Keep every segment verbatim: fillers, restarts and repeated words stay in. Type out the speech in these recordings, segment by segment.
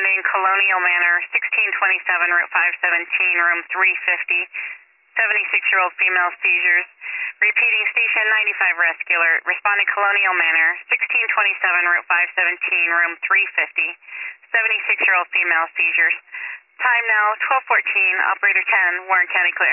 responding Colonial Manor, sixteen twenty-seven, Route five seventeen, room three fifty, seventy-six-year-old female seizures. Repeating station ninety-five rescue alert, responding Colonial Manor, sixteen twenty-seven, Route five seventeen, room three fifty, seventy-six-year-old female seizures. Time now, twelve fourteen, operator ten, Warren County clear.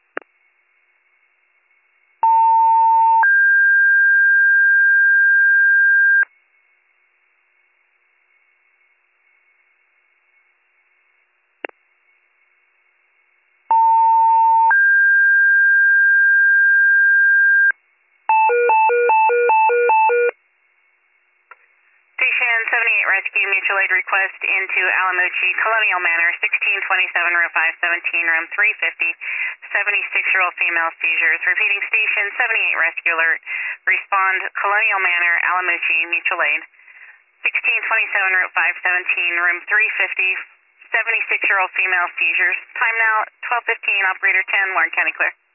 Station seventy-eight rescue mutual aid request into Alamucci, Colonial Manor, sixteen twenty-seven, Route five seventeen, room three fifty, seventy-six-year-old female seizures. Repeating station seventy-eight rescue alert, respond Colonial Manor, Alamucci, mutual aid, sixteen twenty-seven, Route five seventeen, room three fifty, seventy-six-year-old female seizures. Time now, twelve fifteen, operator ten, Warren County clear.